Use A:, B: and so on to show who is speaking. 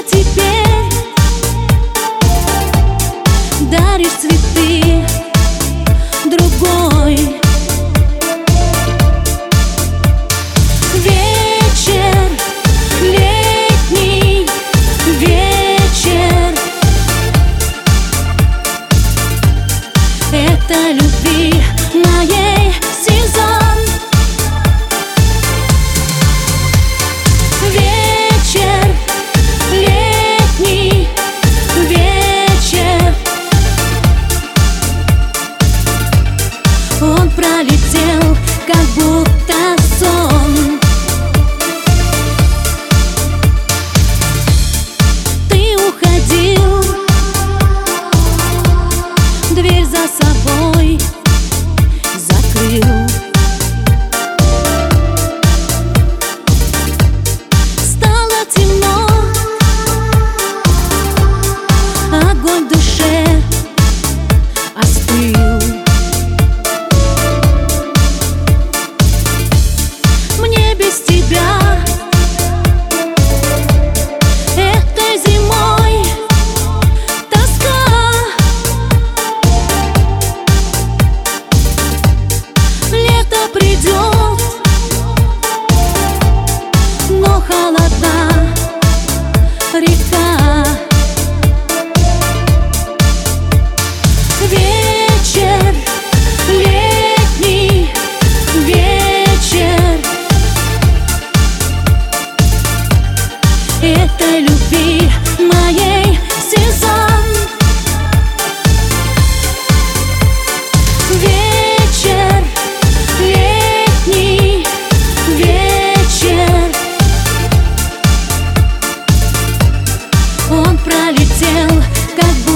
A: теперь даришь цветы другой. Вечер, летний вечер, это любви моей сезон. Вечер, летний вечер, он пролетел, как будто сон. Ты уходил, дверь за собой закрыл. Стало темно, огонь в душе остыл. Мне без тебя этой зимой тоска. Лето придет, но холодна река. Вечер, летний вечер, это любви моей сезон. Вечер, летний вечер, он пролетел, как будто